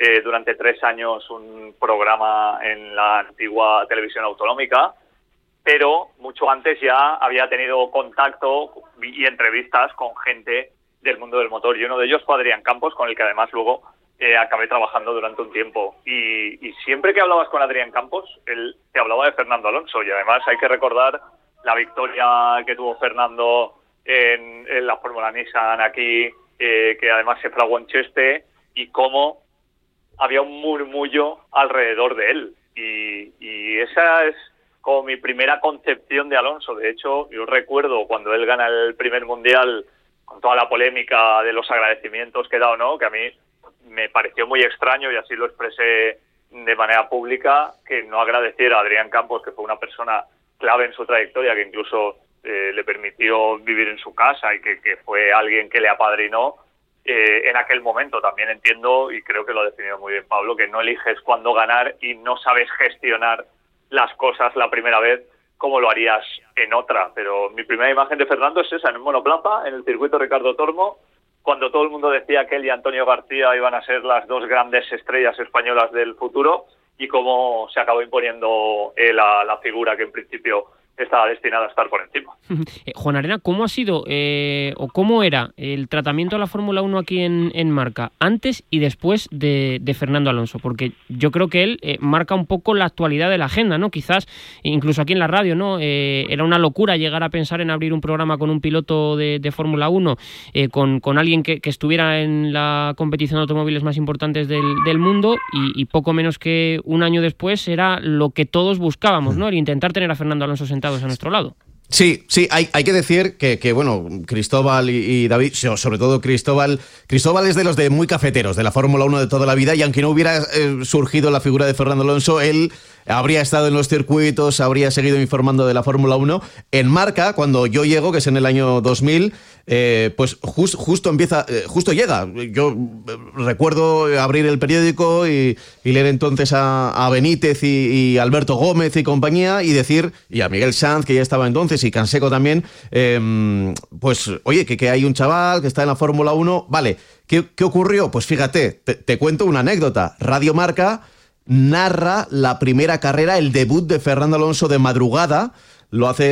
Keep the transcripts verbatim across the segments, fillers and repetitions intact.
eh, durante tres años un programa en la antigua televisión autonómica, pero mucho antes ya había tenido contacto y entrevistas con gente del mundo del motor, y uno de ellos fue Adrián Campos, con el que además luego eh, acabé trabajando durante un tiempo. Y, y siempre que hablabas con Adrián Campos, él te hablaba de Fernando Alonso, y además hay que recordar la victoria que tuvo Fernando en, en la Fórmula Nissan aquí, eh, que además se fraguó en Cheste, y cómo había un murmullo alrededor de él. Y, y esa es como mi primera concepción de Alonso. De hecho, yo recuerdo cuando él gana el primer mundial, con toda la polémica de los agradecimientos que da o no, que a mí me pareció muy extraño, y así lo expresé de manera pública, que no agradeciera a Adrián Campos, que fue una persona clave en su trayectoria, que incluso eh, le permitió vivir en su casa y que, que fue alguien que le apadrinó eh, en aquel momento. También entiendo, y creo que lo ha definido muy bien Pablo, que no eliges cuándo ganar y no sabes gestionar las cosas la primera vez como lo harías en otra. Pero mi primera imagen de Fernando es esa, en un monoplaza, en el circuito Ricardo Tormo, cuando todo el mundo decía que él y Antonio García iban a ser las dos grandes estrellas españolas del futuro, y cómo se acabó imponiendo eh, la, la figura que en principio estaba destinada a estar por encima. Eh, Juan Arena, ¿cómo ha sido eh, o cómo era el tratamiento a la Fórmula uno aquí en, en Marca antes y después de, de Fernando Alonso? Porque yo creo que él eh, marca un poco la actualidad de la agenda, ¿no? Quizás, incluso aquí en la radio, ¿no? Eh, era una locura llegar a pensar en abrir un programa con un piloto de, de Fórmula uno, eh, con, con alguien que, que estuviera en la competición de automóviles más importantes del, del mundo, y, y poco menos que un año después era lo que todos buscábamos, ¿no? El intentar tener a Fernando Alonso sentado a nuestro lado. Sí, sí, hay, hay que decir que, que bueno, Cristóbal y, y David, sobre todo Cristóbal, Cristóbal es de los de muy cafeteros, de la Fórmula uno de toda la vida, y aunque no hubiera eh, surgido la figura de Fernando Alonso, él habría estado en los circuitos, habría seguido informando de la Fórmula uno. En Marca, cuando yo llego, que es en el año dos mil, eh, pues just, justo empieza, eh, justo llega. Yo eh, recuerdo abrir el periódico y, y leer entonces a, a Benítez y, y Alberto Gómez y compañía, y decir, y a Miguel Sanz, que ya estaba entonces, y Canseco también, eh, pues oye, que, que hay un chaval que está en la Fórmula uno. Vale, ¿qué, qué ocurrió? Pues fíjate, te, te cuento una anécdota. Radio Marca narra la primera carrera, el debut de Fernando Alonso de madrugada. Lo hace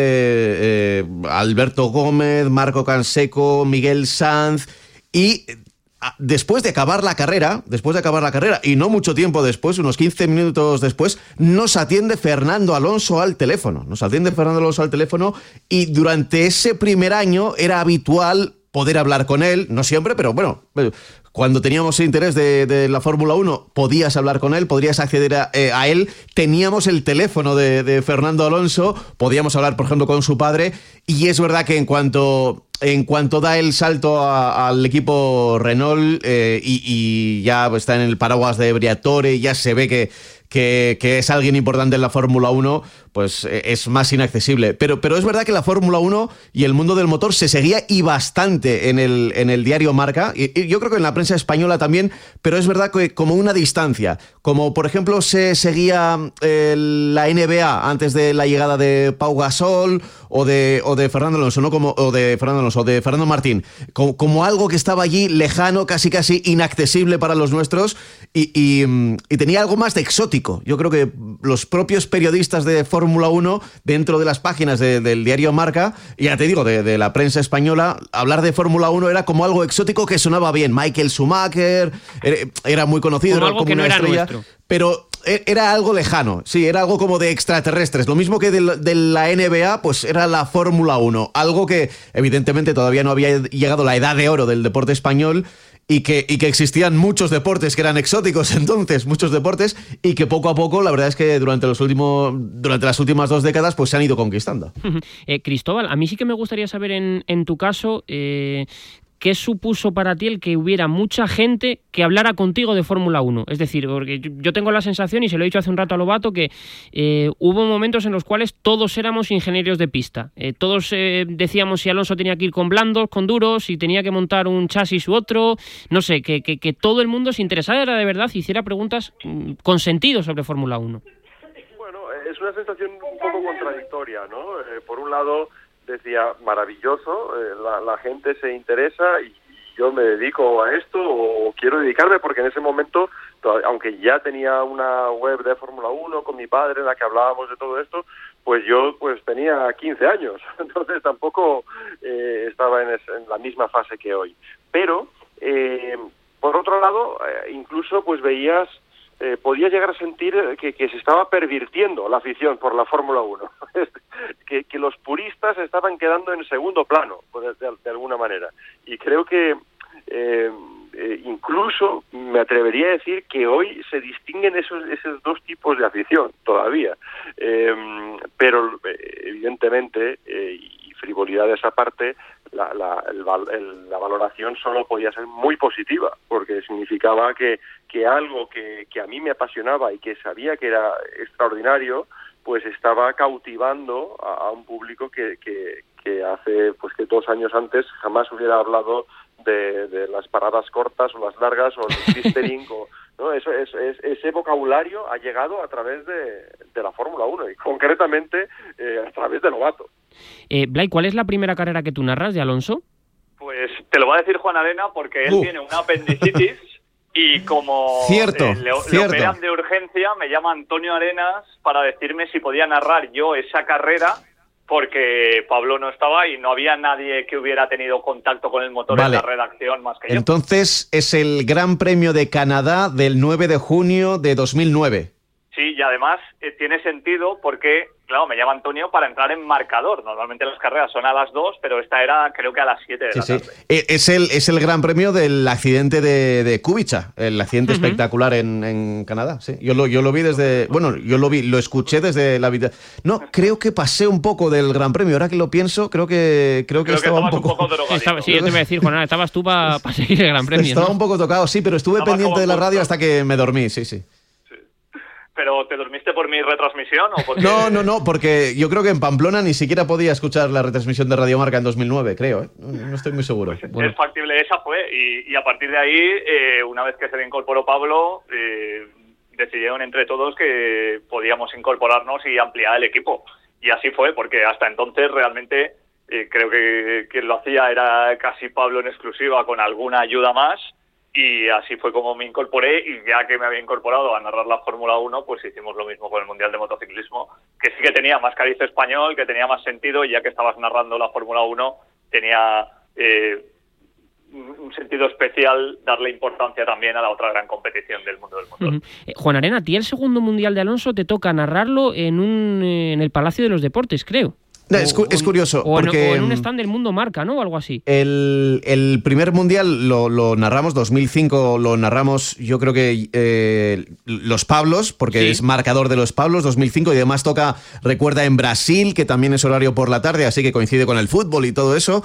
eh, Alberto Gómez, Marco Canseco, Miguel Sanz, y después de acabar la carrera, después de acabar la carrera, y no mucho tiempo después, unos quince minutos después, nos atiende Fernando Alonso al teléfono. Nos atiende Fernando Alonso al teléfono, y durante ese primer año era habitual poder hablar con él, no siempre, pero bueno, cuando teníamos interés de, de la Fórmula uno, podías hablar con él, podrías acceder a, eh, a él. Teníamos el teléfono de, de Fernando Alonso, podíamos hablar, por ejemplo, con su padre, y es verdad que en cuanto... En cuanto da el salto a, al equipo Renault eh, y, y ya está en el paraguas de Briatore, ya se ve que, que, que es alguien importante en la Fórmula uno, pues eh, es más inaccesible. Pero, pero es verdad que la Fórmula uno y el mundo del motor se seguía, y bastante, en el, en el diario Marca, y, y yo creo que en la prensa española también, pero es verdad que como una distancia. Como por ejemplo se seguía eh, la N B A antes de la llegada de Pau Gasol o de, o de Fernando Alonso, ¿no? Como, o de Fernando Alonso, o de Fernando Martín, como, como algo que estaba allí lejano, casi casi inaccesible para los nuestros, y, y, y tenía algo más de exótico. Yo creo que los propios periodistas de Fórmula uno, dentro de las páginas de, del diario Marca, y ya te digo, de, de la prensa española, hablar de Fórmula uno era como algo exótico que sonaba bien. Michael Schumacher era, era muy conocido, como era algo como que no una era estrella, nuestro. Pero era algo lejano, sí, era algo como de extraterrestres. Lo mismo que de, de la N B A, pues era la Fórmula uno, algo que evidentemente todavía no había llegado la edad de oro del deporte español, y que, y que existían muchos deportes que eran exóticos entonces, muchos deportes, y que poco a poco, la verdad es que durante los últimos, durante las últimas dos décadas, pues se han ido conquistando. eh, Cristóbal, a mí sí que me gustaría saber en, en tu caso, eh, ¿qué supuso para ti el que hubiera mucha gente que hablara contigo de Fórmula uno? Es decir, porque yo tengo la sensación, y se lo he dicho hace un rato a Lobato, que eh, hubo momentos en los cuales todos éramos ingenieros de pista. Eh, todos eh, decíamos si Alonso tenía que ir con blandos, con duros, si tenía que montar un chasis u otro. No sé, que, que, que todo el mundo se interesara de verdad y hiciera preguntas mm, con sentido sobre Fórmula uno. Bueno, es una sensación un poco contradictoria, ¿no? Eh, por un lado decía, maravilloso, eh, la, la gente se interesa, y, yo me dedico a esto o quiero dedicarme, porque en ese momento, aunque ya tenía una web de Fórmula uno con mi padre en la que hablábamos de todo esto, pues yo pues tenía quince años, entonces tampoco eh, estaba en, es, en la misma fase que hoy. Pero, eh, por otro lado, eh, incluso pues veías, eh, podías llegar a sentir que, que se estaba pervirtiendo la afición por la Fórmula uno, que, que los puristas estaban quedando en segundo plano, pues, de, de alguna manera. Y creo que eh, eh, incluso me atrevería a decir que hoy se distinguen esos, esos dos tipos de afición todavía. Eh, pero evidentemente, eh, y frivolidades aparte, la, la, el, el, la valoración solo podía ser muy positiva, porque significaba que, que algo que, que a mí me apasionaba y que sabía que era extraordinario, pues estaba cautivando a, a un público que, que, que hace pues que dos años antes jamás hubiera hablado de, de las paradas cortas o las largas o el twistering o no, eso es, es, ese vocabulario ha llegado a través de, de la Fórmula uno y concretamente eh, a través de Lobato. Eh, Blay, ¿cuál es la primera carrera que tú narras de Alonso? Pues te lo va a decir Juan Arena, porque él uh. tiene una apendicitis y como cierto, eh, le, cierto. le operan de urgencia, me llama Antonio Arenas para decirme si podía narrar yo esa carrera, porque Pablo no estaba y no había nadie que hubiera tenido contacto con el motor vale. en la redacción más que yo. Entonces es el Gran Premio de Canadá del nueve de junio de dos mil nueve. Sí, y además eh, tiene sentido porque, claro, me llama Antonio para entrar en marcador. Normalmente las carreras son a las dos, pero esta era creo que a las siete de sí, la tarde. Sí. Es el, es el Gran Premio del accidente de, de Kubica, el accidente uh-huh. espectacular en, en Canadá. Sí. Yo lo, yo lo vi desde... Bueno, yo lo vi, lo escuché desde la vida. No, creo que pasé un poco del Gran Premio. Ahora que lo pienso, creo que creo que creo estaba que un poco... un poco sí, estaba, sí, yo te iba a decir, Juan, estabas tú para pa seguir el Gran Premio. Estaba ¿no? un poco tocado, sí, pero estuve estaba pendiente de la radio hasta que me dormí, sí, sí. ¿Pero te dormiste por mi retransmisión o porque...? No, no, no, porque yo creo que en Pamplona ni siquiera podía escuchar la retransmisión de Radio Marca en dos mil nueve, creo, ¿eh? No, no estoy muy seguro. Pues bueno. Es factible, esa fue, y, y a partir de ahí, eh, una vez que se incorporó Pablo, eh, decidieron entre todos que podíamos incorporarnos y ampliar el equipo. Y así fue, porque hasta entonces realmente eh, creo que quien lo hacía era casi Pablo en exclusiva, con alguna ayuda más. Y así fue como me incorporé, y ya que me había incorporado a narrar la Fórmula uno, pues hicimos lo mismo con el Mundial de Motociclismo, que sí que tenía más cariz español, que tenía más sentido, y ya que estabas narrando la Fórmula uno, tenía eh, un sentido especial darle importancia también a la otra gran competición del mundo del motor. Uh-huh. eh, Juan Arena, a ti el segundo Mundial de Alonso te toca narrarlo en, un, eh, en el Palacio de los Deportes, creo. No, es, cu- es curioso. O, porque en, o en un stand del Mundo Marca, ¿no? O algo así. El, el primer mundial lo, lo narramos, dos mil cinco lo narramos, yo creo que eh, Los Pablos, porque sí. es marcador de Los Pablos, dos mil cinco, y además toca, recuerda, en Brasil, que también es horario por la tarde, así que coincide con el fútbol y todo eso.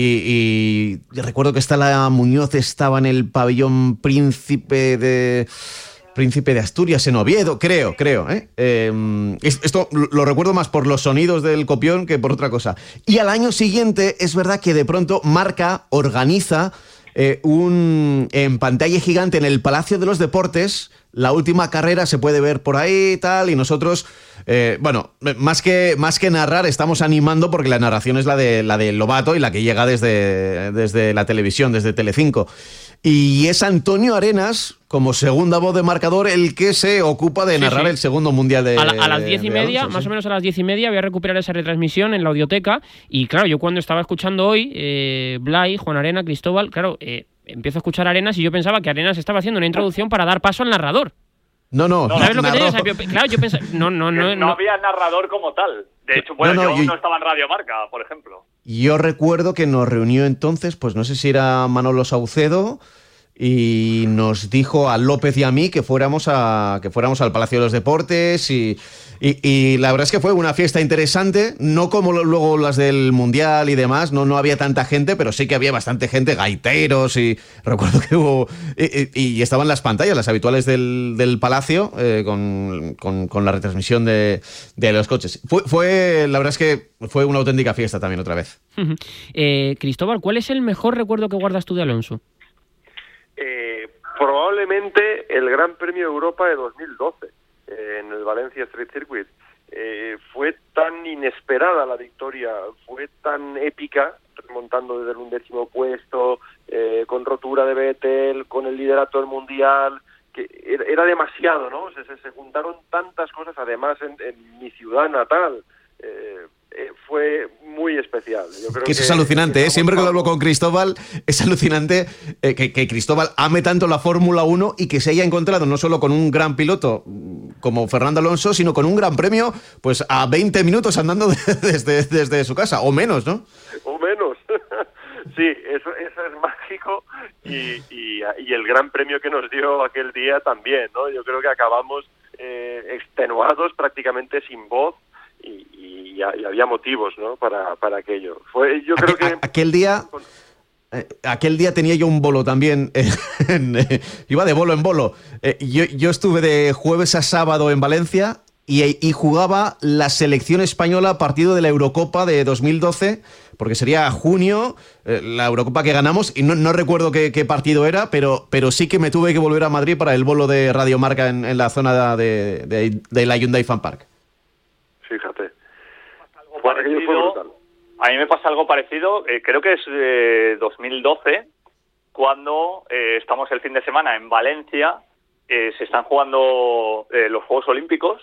Y, y recuerdo que Estela Muñoz estaba en el pabellón Príncipe de... Príncipe de Asturias en Oviedo, creo, creo. ¿eh? Eh, esto lo recuerdo más por los sonidos del copión que por otra cosa. Y al año siguiente es verdad que de pronto Marca organiza eh, un en pantalla gigante en el Palacio de los Deportes. La última carrera se puede ver por ahí y tal, y nosotros, eh, bueno, más que, más que narrar, estamos animando porque la narración es la de, la de Lobato y la que llega desde, desde la televisión, desde Telecinco. Y es Antonio Arenas, como segunda voz de marcador, el que se ocupa de narrar sí, sí. el segundo mundial de A, la, a las diez y de media, Alonso, más sí. o menos a las diez y media, voy a recuperar esa retransmisión en la audioteca. Y claro, yo cuando estaba escuchando hoy, eh, Blay, Juan Arena, Cristóbal, claro, eh, empiezo a escuchar a Arenas y yo pensaba que Arenas estaba haciendo una introducción para dar paso al narrador. No, no, no. ¿Sabes lo que te digo? O sea, yo, claro, yo pensaba... No, no, no, no, no había narrador como tal. De hecho, bueno, no, no, yo, yo no estaba en Radio Marca, por ejemplo. Yo recuerdo que nos reunió entonces, pues no sé si era Manolo Saucedo, y nos dijo a López y a mí que fuéramos a que fuéramos al Palacio de los Deportes y, y, y la verdad es que fue una fiesta interesante, no como luego las del Mundial y demás, no, no había tanta gente, pero sí que había bastante gente, gaiteros, y recuerdo que hubo y, y, y estaban las pantallas, las habituales del, del Palacio, eh, con, con, con la retransmisión de, de los coches. Fue, fue, la verdad es que fue una auténtica fiesta también otra vez. eh, Cristóbal, ¿cuál es el mejor recuerdo que guardas tú de Alonso? Eh, probablemente el Gran Premio de Europa de dos mil doce, eh, en el Valencia Street Circuit. Eh, fue tan inesperada la victoria, fue tan épica, remontando desde el undécimo puesto, eh, con rotura de Vettel, con el liderato del Mundial, que era, era demasiado, ¿no? Se, se, se juntaron tantas cosas, además en, en mi ciudad natal. Eh, eh, fue muy especial. Yo creo que eso que, es alucinante, que ¿eh? Siempre que lo hablo con Cristóbal, es alucinante eh, que, que Cristóbal ame tanto la Fórmula uno y que se haya encontrado no solo con un gran piloto como Fernando Alonso, sino con un gran premio pues a veinte minutos andando de, desde, desde su casa, o menos, ¿no? O menos. Sí, eso, eso es mágico y, y, y el gran premio que nos dio aquel día también, ¿no? Yo creo que acabamos eh, extenuados, prácticamente sin voz, y, y, y había motivos, ¿no? para, para aquello. Fue, yo creo Aquel, que... aquel día... Eh, aquel día tenía yo un bolo también, eh, en, eh, iba de bolo en bolo. Eh, yo, yo estuve de jueves a sábado en Valencia y, y jugaba la selección española partido de la Eurocopa de dos mil doce, porque sería junio, eh, la Eurocopa que ganamos, y no, no recuerdo qué, qué partido era, pero, pero sí que me tuve que volver a Madrid para el bolo de Radio Marca en, en la zona de, de, de la Hyundai Fan Park. Fíjate. Fue brutal. A mí me pasa algo parecido, eh, creo que es eh, dos mil doce, cuando eh, estamos el fin de semana en Valencia, eh, se están jugando eh, los Juegos Olímpicos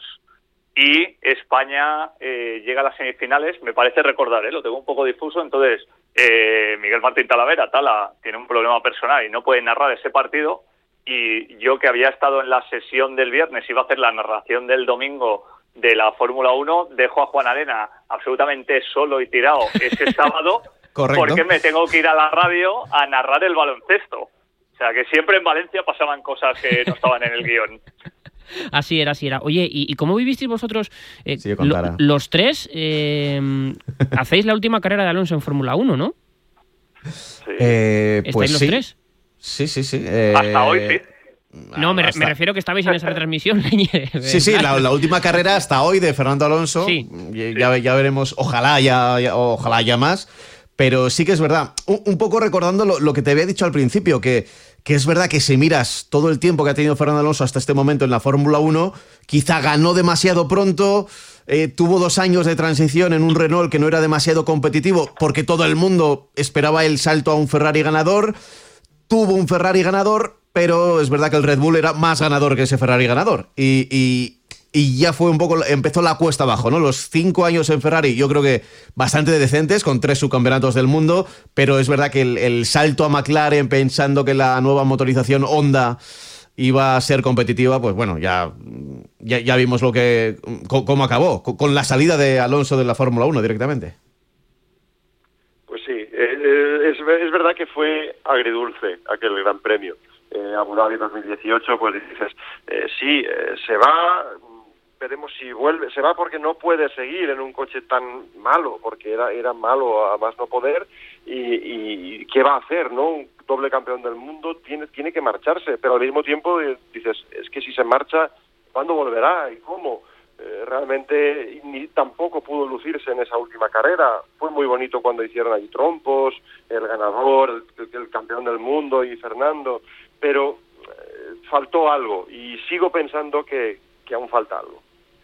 y España eh, llega a las semifinales, me parece recordar, eh, lo tengo un poco difuso, entonces eh, Miguel Martín Talavera, Tala, tiene un problema personal y no puede narrar ese partido, y yo que había estado en la sesión del viernes, iba a hacer la narración del domingo de la Fórmula uno, dejo a Juan Arena absolutamente solo y tirado ese sábado. Correcto. Porque me tengo que ir a la radio a narrar el baloncesto. O sea, que siempre en Valencia pasaban cosas que no estaban en el guión. Así era, así era. Oye, ¿y, y cómo vivisteis vosotros? Eh, sí, lo, los tres eh, hacéis la última carrera de Alonso en Fórmula uno, ¿no? Sí. Eh, pues ¿Estáis los sí. tres? Sí, sí, sí. Eh, Hasta hoy, sí. No, me, hasta... me refiero que estabais en esa retransmisión. Sí, sí, la, la última carrera hasta hoy de Fernando Alonso. Sí. Ya, ya veremos, ojalá ya, ya, ojalá ya más. Pero sí que es verdad, un, un poco recordando lo, lo que te había dicho al principio, que, que es verdad que si miras todo el tiempo que ha tenido Fernando Alonso hasta este momento en la Fórmula uno, quizá ganó demasiado pronto, eh, tuvo dos años de transición en un Renault que no era demasiado competitivo porque todo el mundo esperaba el salto a un Ferrari ganador, tuvo un Ferrari ganador, pero es verdad que el Red Bull era más ganador que ese Ferrari ganador. Y, y, y ya fue un poco, empezó la cuesta abajo, ¿no? Los cinco años en Ferrari, yo creo que bastante decentes, con tres subcampeonatos del mundo, pero es verdad que el, el salto a McLaren, pensando que la nueva motorización Honda iba a ser competitiva, pues bueno, ya, ya, ya vimos lo que cómo acabó, con la salida de Alonso de la Fórmula uno directamente. Pues sí, eh, es, es verdad que fue agridulce aquel Gran Premio. Eh, Abu Dhabi dos mil dieciocho, pues dices, eh, sí, eh, se va, veremos si vuelve, se va porque no puede seguir en un coche tan malo, porque era era malo a más no poder, y, y ¿qué va a hacer, no? Un doble campeón del mundo tiene tiene que marcharse, pero al mismo tiempo eh, dices, es que si se marcha, ¿cuándo volverá y cómo? Eh, realmente ni tampoco pudo lucirse en esa última carrera. Fue muy bonito cuando hicieron allí trompos, el ganador, el, el campeón del mundo y Fernando, pero eh, faltó algo y sigo pensando que, que aún falta algo.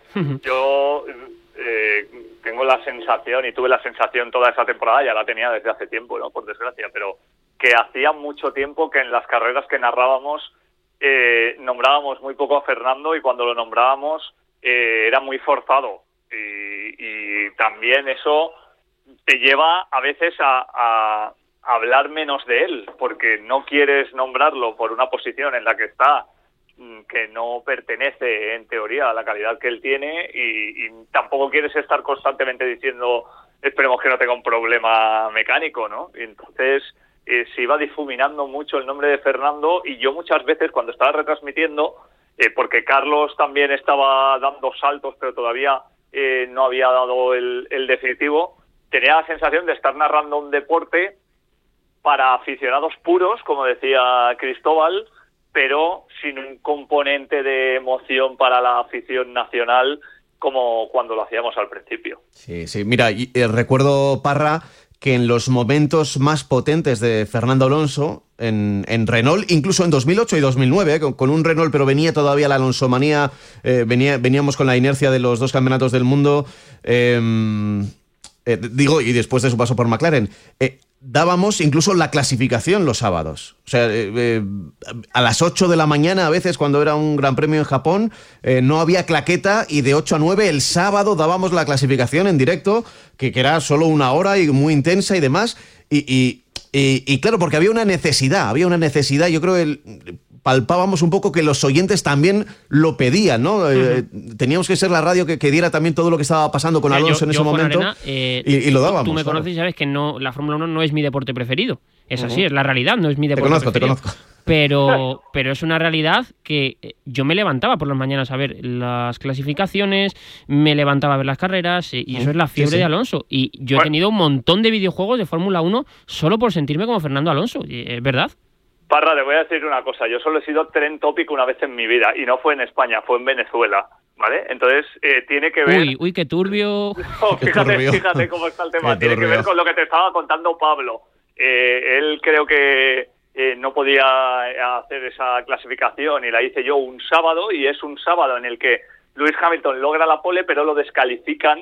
Yo eh, tengo la sensación, y tuve la sensación toda esa temporada, ya la tenía desde hace tiempo, ¿no? Por desgracia, pero que hacía mucho tiempo que en las carreras que narrábamos eh, nombrábamos muy poco a Fernando, y cuando lo nombrábamos eh, era muy forzado, y, y también eso te lleva a veces a, a hablar menos de él, porque no quieres nombrarlo por una posición en la que está, que no pertenece en teoría a la calidad que él tiene, y, y tampoco quieres estar constantemente diciendo esperemos que no tenga un problema mecánico, ¿no? Y entonces eh, se iba difuminando mucho el nombre de Fernando, y yo muchas veces cuando estaba retransmitiendo, eh, porque Carlos también estaba dando saltos pero todavía eh, no había dado el, el definitivo, tenía la sensación de estar narrando un deporte para aficionados puros, como decía Cristóbal, pero sin un componente de emoción para la afición nacional como cuando lo hacíamos al principio. Sí, sí. Mira, y, eh, recuerdo, Parra, que en los momentos más potentes de Fernando Alonso en, en Renault, incluso en dos mil ocho y dos mil nueve, eh, con, con un Renault, pero venía todavía la Alonsomanía, eh, venía, veníamos con la inercia de los dos campeonatos del mundo, eh, eh, digo, y después de su paso por McLaren, eh, dábamos incluso la clasificación los sábados. O sea, eh, eh, a las ocho de la mañana, a veces cuando era un gran premio en Japón, eh, no había claqueta y de ocho a nueve el sábado dábamos la clasificación en directo, que, que era solo una hora y muy intensa y demás. Y, y, y, y claro, porque había una necesidad, había una necesidad, yo creo que el, palpábamos un poco que los oyentes también lo pedían, ¿no? Uh-huh. Eh, teníamos que ser la radio que, que diera también todo lo que estaba pasando con o sea, Alonso yo, en ese yo momento Arena, eh, y, y lo dábamos. Tú me claro. conoces y sabes que no, la Fórmula uno no es mi deporte preferido. Es así, uh-huh. es la realidad, no es mi deporte te conozco, preferido. Te conozco, pero, pero es una realidad que yo me levantaba por las mañanas a ver las clasificaciones, me levantaba a ver las carreras y eso es la fiebre sí, sí. de Alonso. Y yo he tenido un montón de videojuegos de Fórmula uno solo por sentirme como Fernando Alonso, es verdad. Parra, te voy a decir una cosa. Yo solo he sido Trend Topic una vez en mi vida y no fue en España, fue en Venezuela, ¿vale? Entonces, eh, tiene que ver... Uy, uy, qué turbio... No, qué fíjate, turbio. fíjate cómo está el tema. Tiene que ver con lo que te estaba contando Pablo. Eh, él creo que eh, no podía hacer esa clasificación y la hice yo un sábado y es un sábado en el que Lewis Hamilton logra la pole pero lo descalifican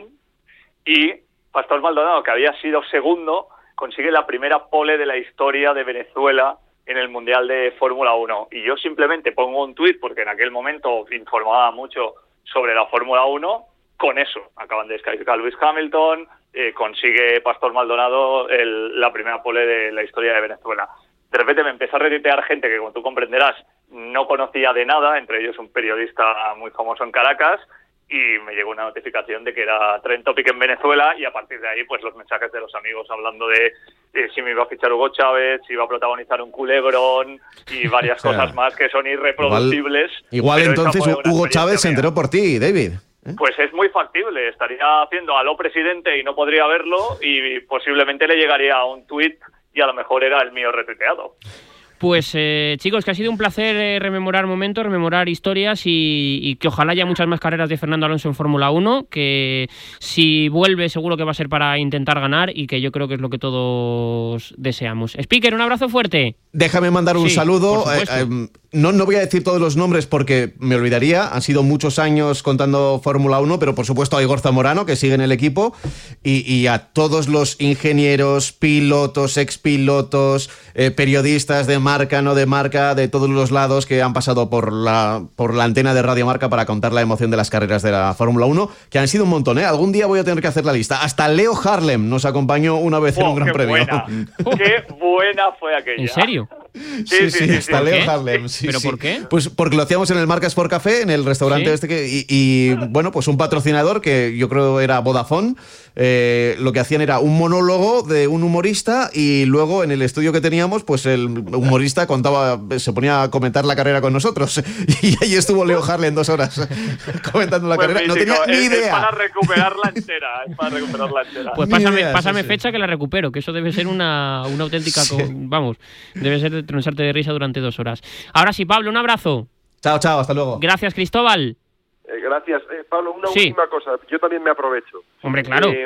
y Pastor Maldonado, que había sido segundo, consigue la primera pole de la historia de Venezuela en el Mundial de Fórmula uno. Y yo simplemente pongo un tuit, porque en aquel momento informaba mucho sobre la Fórmula uno, con eso. Acaban de descalificar a Lewis Hamilton, eh, consigue Pastor Maldonado el, la primera pole de la historia de Venezuela. De repente me empezó a retuitear gente que, como tú comprenderás, no conocía de nada, entre ellos un periodista muy famoso en Caracas, y me llegó una notificación de que era Trend Topic en Venezuela y a partir de ahí pues los mensajes de los amigos hablando de, de si me iba a fichar Hugo Chávez, si iba a protagonizar un culebrón y varias o sea, cosas más que son irreproducibles. Igual, igual entonces Hugo Chávez se enteró por ti, David. ¿Eh? Pues es muy factible, estaría haciendo aló presidente y no podría verlo y posiblemente le llegaría un tuit y a lo mejor era el mío retuiteado. Pues eh, chicos, que ha sido un placer eh, rememorar momentos, rememorar historias y, y que ojalá haya muchas más carreras de Fernando Alonso en Fórmula uno, que si vuelve seguro que va a ser para intentar ganar y que yo creo que es lo que todos deseamos. Speaker, un abrazo fuerte. Déjame mandar un sí, saludo. Eh, eh, no, no voy a decir todos los nombres porque me olvidaría. Han sido muchos años contando Fórmula uno, pero por supuesto a Igor Zamorano, que sigue en el equipo, y, y a todos los ingenieros, pilotos, expilotos, eh, periodistas de marca, no de marca, de todos los lados que han pasado por la, por la antena de Radio Marca para contar la emoción de las carreras de la Fórmula uno, que han sido un montón, ¿eh? Algún día voy a tener que hacer la lista. Hasta Leo Harlem nos acompañó una vez oh, en un gran qué premio. Buena. ¡Qué buena fue aquella! ¿En serio? Sí, sí, sí, sí, hasta ¿Por Leo qué? Harlem. Sí, ¿Pero sí. por qué? Pues porque lo hacíamos en el Marca Sport Café, en el restaurante ¿Sí? este que y, y bueno, pues un patrocinador que yo creo era Vodafone. Eh, lo que hacían era un monólogo de un humorista y luego en el estudio que teníamos, pues el humorista contaba, se ponía a comentar la carrera con nosotros y ahí estuvo Leo Harlem dos horas comentando la pues carrera. Físico, no tenía ni es, idea. Es para recuperarla entera, es para recuperarla entera. Pues pásame, idea, pásame sí, fecha sí. que la recupero, que eso debe ser una, una auténtica, sí. con, vamos, debe ser de troncharte de risa durante dos horas. Ahora sí, Pablo, un abrazo. Chao, chao, hasta luego. Gracias, Cristóbal. Eh, gracias. Eh, Pablo, una sí. última cosa. Yo también me aprovecho. Hombre, claro. Eh,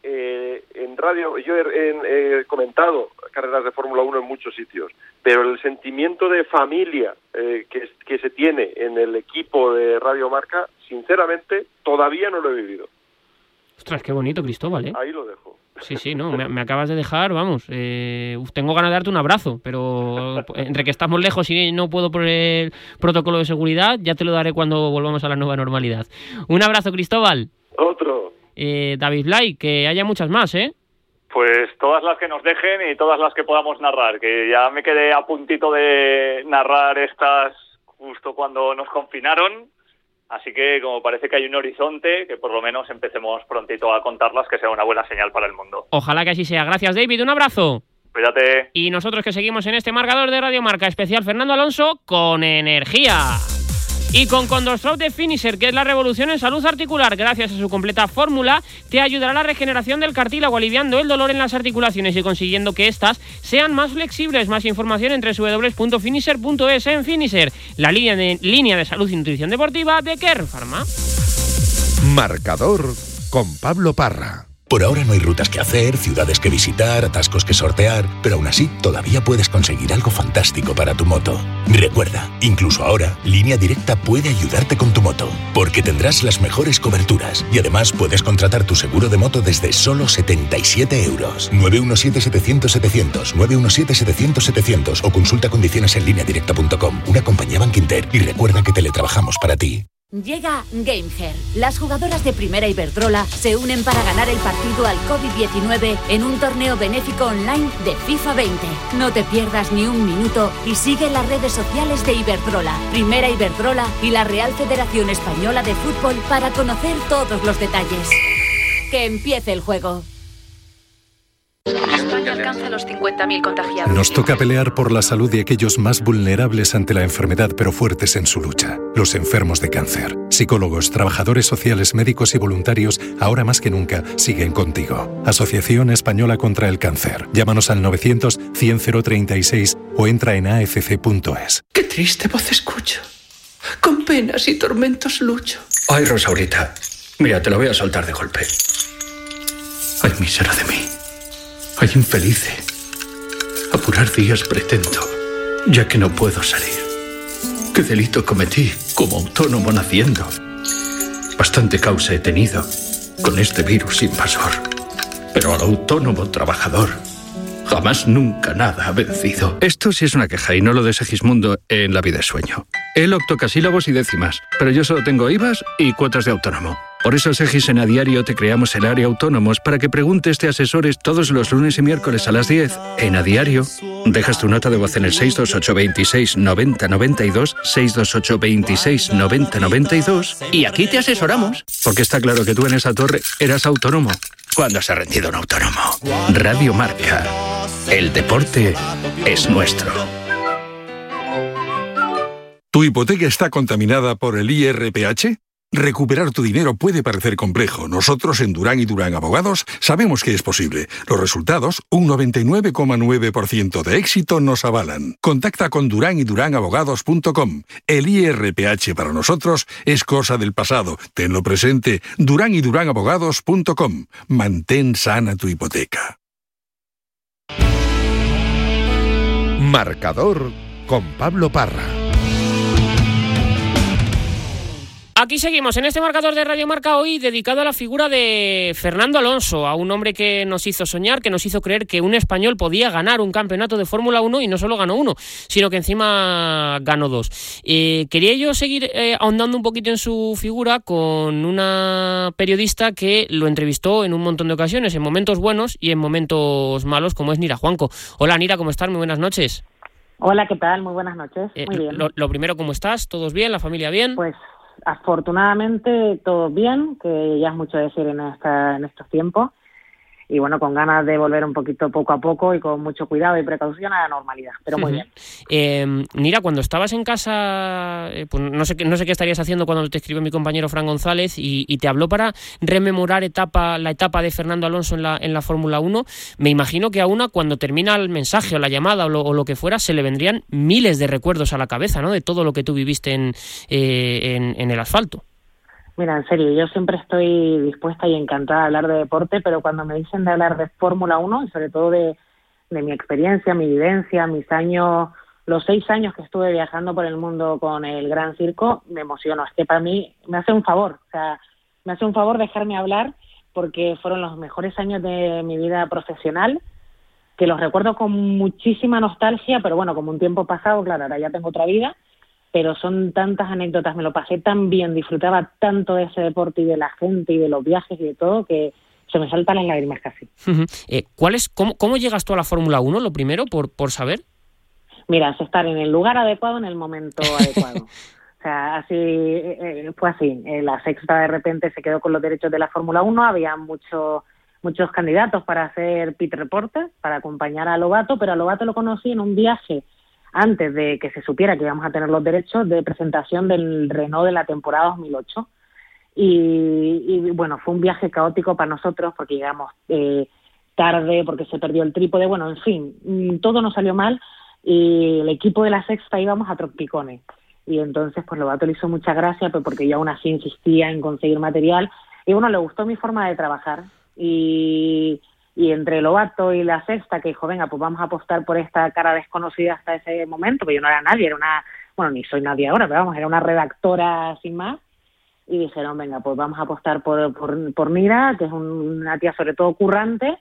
eh, en radio, yo he, he comentado carreras de Fórmula uno en muchos sitios, pero el sentimiento de familia eh, que, que se tiene en el equipo de Radio Marca, sinceramente, todavía no lo he vivido. Ostras, qué bonito, Cristóbal, ¿eh? Ahí lo dejo. Sí, sí, no, me, me acabas de dejar, vamos, eh, tengo ganas de darte un abrazo, pero entre que estamos lejos y no puedo por el protocolo de seguridad, ya te lo daré cuando volvamos a la nueva normalidad. Un abrazo, Cristóbal. Otro. Eh, David Blay, que haya muchas más, ¿eh? Pues todas las que nos dejen y todas las que podamos narrar, que ya me quedé a puntito de narrar estas justo cuando nos confinaron. Así que como parece que hay un horizonte, que por lo menos empecemos prontito a contarlas, que sea una buena señal para el mundo. Ojalá que así sea. Gracias, David. Un abrazo. Cuídate. Y nosotros que seguimos en este marcador de Radio Marca especial Fernando Alonso con energía. Y con Condorstraup de Finisher, que es la revolución en salud articular. Gracias a su completa fórmula, te ayudará a la regeneración del cartílago, aliviando el dolor en las articulaciones y consiguiendo que éstas sean más flexibles. Más información en doble u doble u doble u punto finisher punto es en Finisher, la línea de, línea de salud y nutrición deportiva de Care Pharma. Marcador con Pablo Parra. Por ahora no hay rutas que hacer, ciudades que visitar, atascos que sortear, pero aún así todavía puedes conseguir algo fantástico para tu moto. Recuerda, incluso ahora, Línea Directa puede ayudarte con tu moto, porque tendrás las mejores coberturas y además puedes contratar tu seguro de moto desde solo setenta y siete euros. nueve uno siete, setecientos, setecientos, nueve uno siete, setecientos, setecientos o consulta condiciones en línea directa punto com, una compañía Bankinter, y recuerda que teletrabajamos para ti. Llega GameHer. Las jugadoras de Primera Iberdrola se unen para ganar el partido al COVID diecinueve en un torneo benéfico online de FIFA veinte. No te pierdas ni un minuto y sigue las redes sociales de Iberdrola, Primera Iberdrola y la Real Federación Española de Fútbol para conocer todos los detalles. Que empiece el juego. España alcanza los cincuenta mil contagiados. Nos toca pelear por la salud de aquellos más vulnerables ante la enfermedad, pero fuertes en su lucha. Los enfermos de cáncer. Psicólogos, trabajadores sociales, médicos y voluntarios, ahora más que nunca, siguen contigo. Asociación Española contra el Cáncer. Llámanos al novecientos, cien, cero treinta y seis o entra en a f c punto es. Qué triste voz escucho. Con penas y tormentos lucho. Ay, Rosaurita, mira, te lo voy a soltar de golpe. Ay, mísera de mí. Ay, infelice. Apurar días pretendo, ya que no puedo salir. ¿Qué delito cometí como autónomo naciendo? Bastante causa he tenido con este virus invasor. Pero al autónomo trabajador jamás nunca nada ha vencido. Esto sí es una queja y no lo de Segismundo en La vida es sueño. Él octocasílabos y décimas, pero yo solo tengo I V As y cuotas de autónomo. Por eso, Segis, en A Diario te creamos el área autónomos para que preguntes, te asesores todos los lunes y miércoles a las diez en A Diario. Dejas tu nota de voz en el seis dos ocho, veintiséis, noventa, noventa y dos, seis dos ocho, veintiséis, noventa, noventa y dos y aquí te asesoramos. Porque está claro que tú en esa torre eras autónomo. ¿Cuándo se ha rendido un autónomo? Radio Marca. El deporte es nuestro. ¿Tu hipoteca está contaminada por el I R P H? Recuperar tu dinero puede parecer complejo. Nosotros en Durán y Durán Abogados sabemos que es posible. Los resultados, un noventa y nueve coma nueve por ciento de éxito, nos avalan. Contacta con durán y durán abogados punto com. El I R P H para nosotros es cosa del pasado. Tenlo presente. durán y durán abogados punto com. Mantén sana tu hipoteca. Marcador con Pablo Parra. Aquí seguimos en este marcador de Radio Marca, hoy dedicado a la figura de Fernando Alonso, a un hombre que nos hizo soñar, que nos hizo creer que un español podía ganar un campeonato de Fórmula uno, y no solo ganó uno, sino que encima ganó dos. Eh, quería yo seguir eh, ahondando un poquito en su figura con una periodista que lo entrevistó en un montón de ocasiones, en momentos buenos y en momentos malos, como es Nira Juanco. Hola Nira, ¿cómo estás? Muy buenas noches. Hola, ¿qué tal? Muy buenas noches. Eh, Muy bien. Lo, lo primero, ¿cómo estás? ¿Todos bien? ¿La familia bien? Pues afortunadamente todo bien, que ya es mucho decir en esta en estos tiempos, y bueno, con ganas de volver un poquito poco a poco y con mucho cuidado y precaución a la normalidad, pero muy uh-huh. bien. Eh, Nira, cuando estabas en casa, eh, pues no sé, no sé qué estarías haciendo cuando te escribió mi compañero Fran González y, y te habló para rememorar etapa la etapa de Fernando Alonso en la en la Fórmula uno. Me imagino que a una, cuando termina el mensaje o la llamada o lo, o lo que fuera, se le vendrían miles de recuerdos a la cabeza, ¿no? De todo lo que tú viviste en, eh, en, en el asfalto. Mira, en serio, yo siempre estoy dispuesta y encantada de hablar de deporte, pero cuando me dicen de hablar de Fórmula uno, y sobre todo de, de mi experiencia, mi vivencia, mis años, los seis años que estuve viajando por el mundo con el Gran Circo, me emociono. Es que para mí me hace un favor, o sea, me hace un favor dejarme hablar, porque fueron los mejores años de mi vida profesional, que los recuerdo con muchísima nostalgia, pero bueno, como un tiempo pasado, claro, ahora ya tengo otra vida, pero son tantas anécdotas, me lo pasé tan bien, disfrutaba tanto de ese deporte y de la gente y de los viajes y de todo, que se me saltan las lágrimas casi. Uh-huh. Eh, ¿cuál es, cómo, ¿Cómo llegas tú a la Fórmula uno, lo primero, por, por saber? Mira, es estar en el lugar adecuado en el momento adecuado. O sea, así eh, fue así. Eh, la Sexta de repente se quedó con los derechos de la Fórmula uno, había mucho, muchos candidatos para hacer pit reporter, para acompañar a Lobato, pero a Lobato lo conocí en un viaje antes de que se supiera que íbamos a tener los derechos de presentación del Renault de la temporada dos mil ocho. Y, y bueno, fue un viaje caótico para nosotros porque llegamos eh, tarde, porque se perdió el trípode, bueno, en fin, todo nos salió mal y el equipo de la Sexta íbamos a trompicones. Y entonces, pues Lobato le hizo mucha gracia, pues porque yo aún así insistía en conseguir material y bueno, le gustó mi forma de trabajar. y, y entre Lobato y La Sexta, que dijo, venga, pues vamos a apostar por esta cara desconocida hasta ese momento, porque yo no era nadie, era una, bueno, ni soy nadie ahora, pero vamos, era una redactora sin más, y dijeron, venga, pues vamos a apostar por, por, por Nira, que es un, una tía sobre todo currante,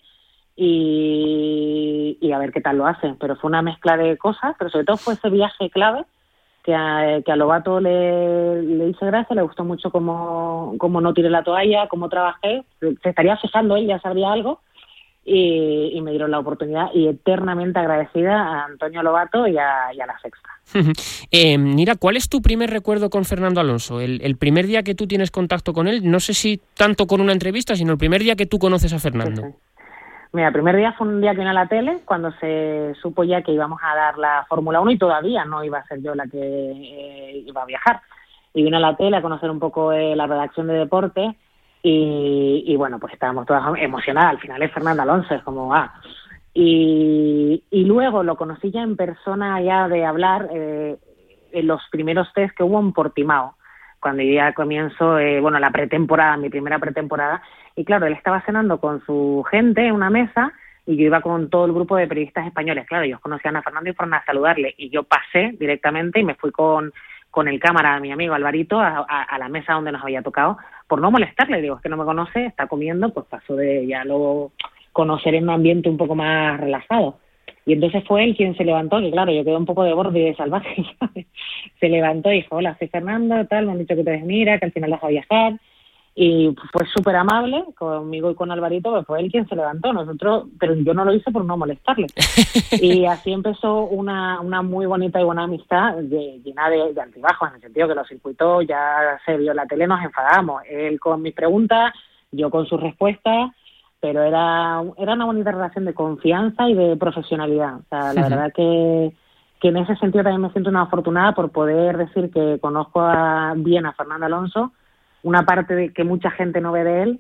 y, y a ver qué tal lo hacen. Pero fue una mezcla de cosas, pero sobre todo fue ese viaje clave que a, que a Lobato le, le hice gracia, le gustó mucho cómo, cómo no tiré la toalla, cómo trabajé, se estaría fijando él, ya sabría algo, y, y me dieron la oportunidad, y eternamente agradecida a Antonio Lobato y a, y a La Sexta. eh, Nira, ¿cuál es tu primer recuerdo con Fernando Alonso? El, el primer día que tú tienes contacto con él, no sé si tanto con una entrevista, sino el primer día que tú conoces a Fernando. Sí, sí. Mira, el primer día fue un día que vine a la tele, cuando se supo ya que íbamos a dar la Fórmula uno y todavía no iba a ser yo la que eh, iba a viajar. Y vine a la tele a conocer un poco eh, la redacción de deporte y, y bueno, pues estábamos todas emocionadas. Al final es Fernando Alonso, es como, ah... Y, y luego lo conocí ya en persona, ya de hablar, eh, en los primeros test que hubo en Portimao, cuando yo ya comienzo, eh, bueno, la pretemporada, mi primera pretemporada, y claro, él estaba cenando con su gente en una mesa, y yo iba con todo el grupo de periodistas españoles, claro, ellos conocían a Fernando y fueron a saludarle, y yo pasé directamente y me fui con, con el cámara, mi amigo Alvarito, a, a, a la mesa donde nos había tocado, por no molestarle, digo, es que no me conoce, está comiendo, pues pasó de ya luego... conocer en un ambiente un poco más relajado. Y entonces fue él quien se levantó, que claro, yo quedé un poco de borde y de salvaje, ¿sabes? Se levantó y dijo, hola, soy Fernando, tal, me han dicho que te ves Mira, que al final vas a viajar, y fue súper amable conmigo y con Alvarito, pues fue él quien se levantó, nosotros, pero yo no lo hice por no molestarle. Y así empezó una, una muy bonita y buena amistad, de, llena de, de altibajos, en el sentido que los circuitos ya se vio en la tele, nos enfadamos, él con mis preguntas, yo con sus respuestas, pero era era una bonita relación de confianza y de profesionalidad. O sea, la uh-huh. verdad que, que en ese sentido también me siento una afortunada por poder decir que conozco a, bien a Fernando Alonso, una parte de que mucha gente no ve de él,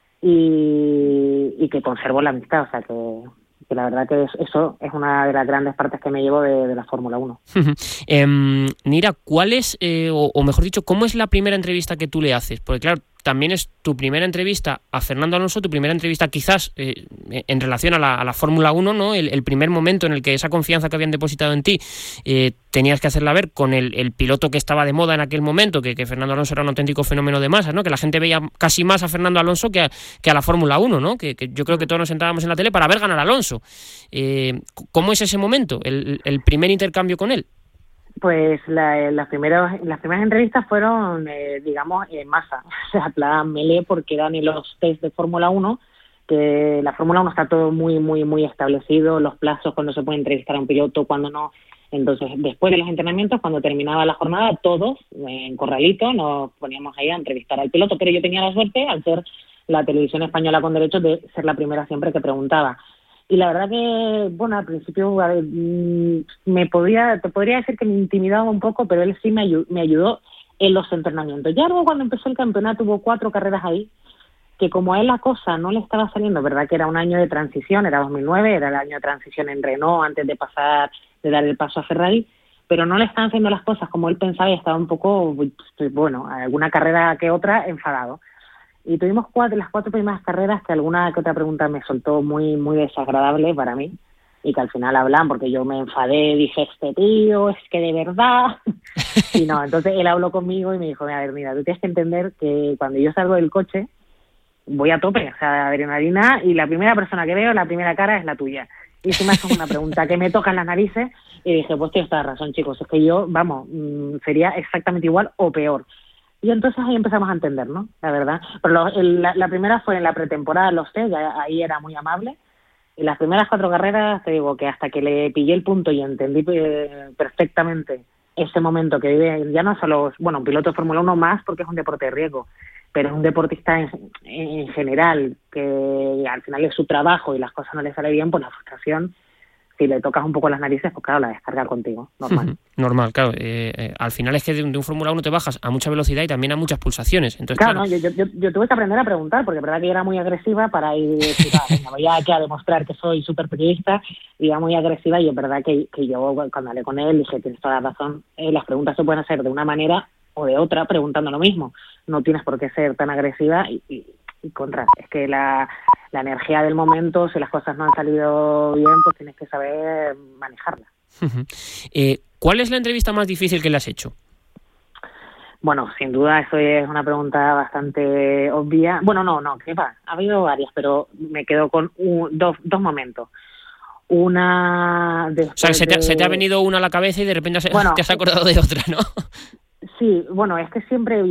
y, y que conservo la amistad. O sea, que, que la verdad que eso es una de las grandes partes que me llevo de, de la Fórmula uno. Uh-huh. eh, Nira, ¿cuál es, eh, o, o mejor dicho, cómo es la primera entrevista que tú le haces? Porque claro, también es tu primera entrevista a Fernando Alonso, tu primera entrevista quizás eh, en relación a la, a la Fórmula uno, ¿no? El, el primer momento en el que esa confianza que habían depositado en ti eh, tenías que hacerla ver con el, el piloto que estaba de moda en aquel momento, que, que Fernando Alonso era un auténtico fenómeno de masas, ¿no? Que la gente veía casi más a Fernando Alonso que a, que a la Fórmula uno, ¿no? Que, que yo creo que todos nos sentábamos en la tele para ver ganar a Alonso. Eh, ¿Cómo es ese momento, el, el primer intercambio con él? Pues la, las, primeros, las primeras entrevistas fueron, eh, digamos, en masa, o sea, plan melee, porque eran en los test de Fórmula uno, que la Fórmula uno está todo muy, muy, muy establecido, los plazos, cuando se puede entrevistar a un piloto, cuando no. Entonces, después de los entrenamientos, cuando terminaba la jornada, todos, en corralito, nos poníamos ahí a entrevistar al piloto, pero yo tenía la suerte, al ser la televisión española con derechos, de ser la primera siempre que preguntaba. Y la verdad que, bueno, al principio a ver, me podría, te podría decir que me intimidaba un poco, pero él sí me, ayu- me ayudó en los entrenamientos. Ya luego cuando empezó el campeonato hubo cuatro carreras ahí, que como a él la cosa no le estaba saliendo, verdad que era un año de transición, era dos mil nueve, era el año de transición en Renault antes de pasar, de dar el paso a Ferrari, pero no le estaban haciendo las cosas como él pensaba y estaba un poco, bueno, alguna carrera que otra enfadado. Y tuvimos cuatro, las cuatro primeras carreras que alguna que otra pregunta me soltó muy muy desagradable para mí, y que al final hablan porque yo me enfadé, dije, este tío, es que de verdad... Y no, entonces él habló conmigo y me dijo, a ver, mira, tú tienes que entender que cuando yo salgo del coche voy a tope, o sea, adrenalina, y la primera persona que veo, la primera cara es la tuya. Y si me hacen una pregunta que me toca en las narices, y dije, pues tienes toda razón, chicos, es que yo, vamos, sería exactamente igual o peor. Y entonces ahí empezamos a entender, ¿no? La verdad. Pero lo, el, la, la primera fue en la pretemporada, lo sé, ya ahí era muy amable. Y las primeras cuatro carreras, te digo que hasta que le pillé el punto y entendí eh, perfectamente ese momento que vive, ya no solo, bueno, un piloto de Fórmula uno más porque es un deporte de riesgo, pero es un deportista en, en general que al final es su trabajo y las cosas no le salen bien, pues la frustración, si le tocas un poco las narices, pues claro, la descarga contigo, normal. Normal, claro. Eh, eh, al final es que de un, de un Fórmula uno te bajas a mucha velocidad y también a muchas pulsaciones. Entonces, claro, claro. No, yo, yo, yo tuve que aprender a preguntar, porque es verdad que yo era muy agresiva para ir, decir, ah, venga, voy aquí a demostrar que soy súper periodista, y era muy agresiva, y es verdad que, que yo cuando hablé con él dije, tienes toda la razón, eh, las preguntas se pueden hacer de una manera o de otra preguntando lo mismo. No tienes por qué ser tan agresiva y, y, y contra. Es que la, la energía del momento, si las cosas no han salido bien, pues tienes que saber manejarla. Uh-huh. Eh, ¿Cuál es la entrevista más difícil que le has hecho? Bueno, sin duda, eso es una pregunta bastante obvia. Bueno, no, no, ¿qué va? Ha habido varias, pero me quedo con un, dos, dos momentos. Una... O sea, se te, de... se te ha venido una a la cabeza y de repente bueno, te has acordado de otra, ¿no? Sí, bueno, es que siempre...